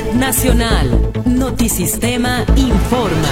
nacional. Notisistema informa.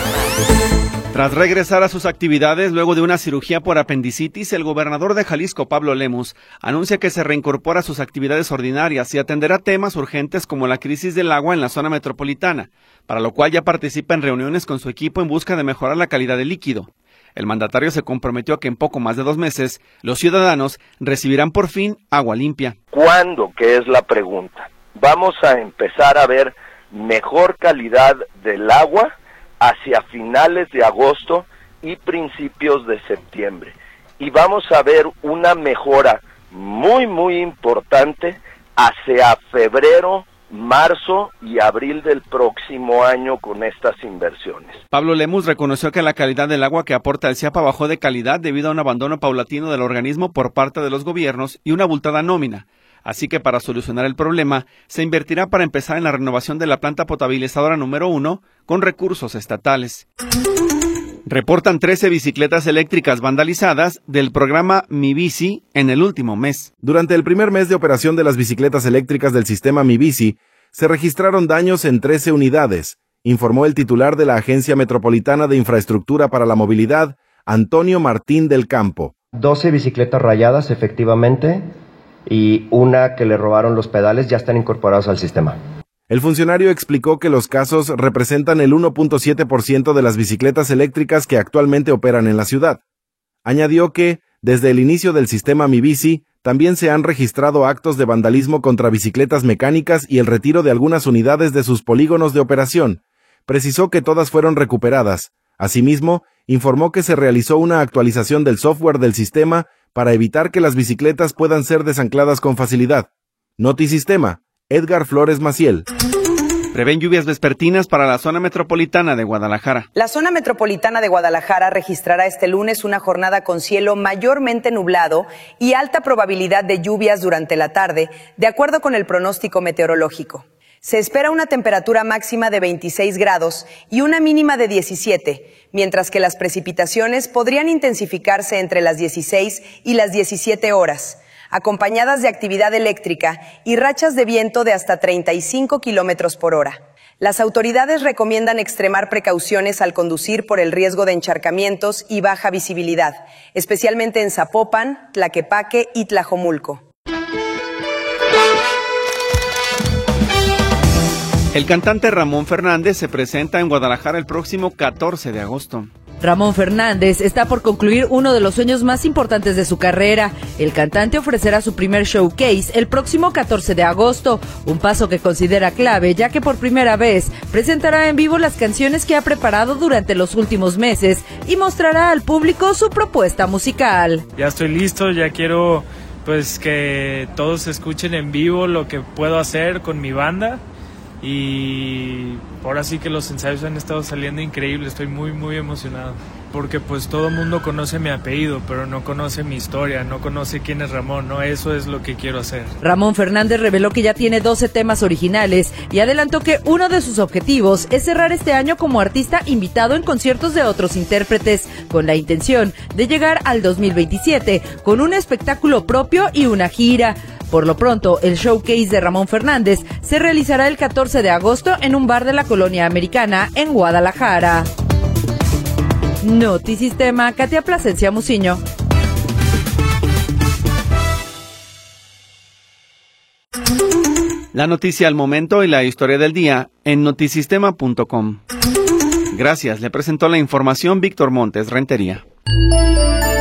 Tras regresar a sus actividades luego de una cirugía por apendicitis, el gobernador de Jalisco, Pablo Lemus, anuncia que se reincorpora a sus actividades ordinarias y atenderá temas urgentes como la crisis del agua en la zona metropolitana, para lo cual ya participa en reuniones con su equipo en busca de mejorar la calidad del líquido. El mandatario se comprometió a que en poco más de 2 meses los ciudadanos recibirán por fin agua limpia. ¿Cuándo? Que es la pregunta. Vamos a empezar a ver mejor calidad del agua hacia finales de agosto y principios de septiembre. Y vamos a ver una mejora muy importante hacia febrero, marzo y abril del próximo año con estas inversiones. Pablo Lemus reconoció que la calidad del agua que aporta el CIAPA bajó de calidad debido a un abandono paulatino del organismo por parte de los gobiernos y una abultada nómina. Así que para solucionar el problema, se invertirá para empezar en la renovación de la planta potabilizadora número 1 con recursos estatales. Reportan 13 bicicletas eléctricas vandalizadas del programa Mi Bici en el último mes. Durante el primer mes de operación de las bicicletas eléctricas del sistema Mi Bici, se registraron daños en 13 unidades, informó el titular de la Agencia Metropolitana de Infraestructura para la Movilidad, Antonio Martín del Campo. 12 bicicletas rayadas, efectivamente, y una que le robaron los pedales ya están incorporados al sistema. El funcionario explicó que los casos representan el 1.7% de las bicicletas eléctricas que actualmente operan en la ciudad. Añadió que, desde el inicio del sistema Mi Bici, también se han registrado actos de vandalismo contra bicicletas mecánicas y el retiro de algunas unidades de sus polígonos de operación. Precisó que todas fueron recuperadas. Asimismo, informó que se realizó una actualización del software del sistema para evitar que las bicicletas puedan ser desancladas con facilidad. Notisistema, Edgar Flores Maciel. Prevén lluvias vespertinas para la zona metropolitana de Guadalajara. La zona metropolitana de Guadalajara registrará este lunes una jornada con cielo mayormente nublado y alta probabilidad de lluvias durante la tarde, de acuerdo con el pronóstico meteorológico. Se espera una temperatura máxima de 26 grados y una mínima de 17, mientras que las precipitaciones podrían intensificarse entre las 16 y las 17 horas, acompañadas de actividad eléctrica y rachas de viento de hasta 35 kilómetros por hora. Las autoridades recomiendan extremar precauciones al conducir por el riesgo de encharcamientos y baja visibilidad, especialmente en Zapopan, Tlaquepaque y Tlajomulco. El cantante Ramón Fernández se presenta en Guadalajara el próximo 14 de agosto. Ramón Fernández está por concluir uno de los sueños más importantes de su carrera. El cantante ofrecerá su primer showcase el próximo 14 de agosto, un paso que considera clave ya que por primera vez presentará en vivo las canciones que ha preparado durante los últimos meses y mostrará al público su propuesta musical. Ya estoy listo, ya quiero pues que todos escuchen en vivo lo que puedo hacer con mi banda. Y ahora sí que los ensayos han estado saliendo increíbles, estoy muy emocionado, porque pues todo el mundo conoce mi apellido, pero no conoce mi historia, no conoce quién es Ramón, ¿no? Eso es lo que quiero hacer. Ramón Fernández reveló que ya tiene 12 temas originales y adelantó que uno de sus objetivos es cerrar este año como artista invitado en conciertos de otros intérpretes, con la intención de llegar al 2027 con un espectáculo propio y una gira. Por lo pronto, el showcase de Ramón Fernández se realizará el 14 de agosto en un bar de la Colonia Americana en Guadalajara. Notisistema, Katia Plasencia Muciño. La noticia al momento y la historia del día en notisistema.com. Gracias, le presentó la información Víctor Montes Rentería.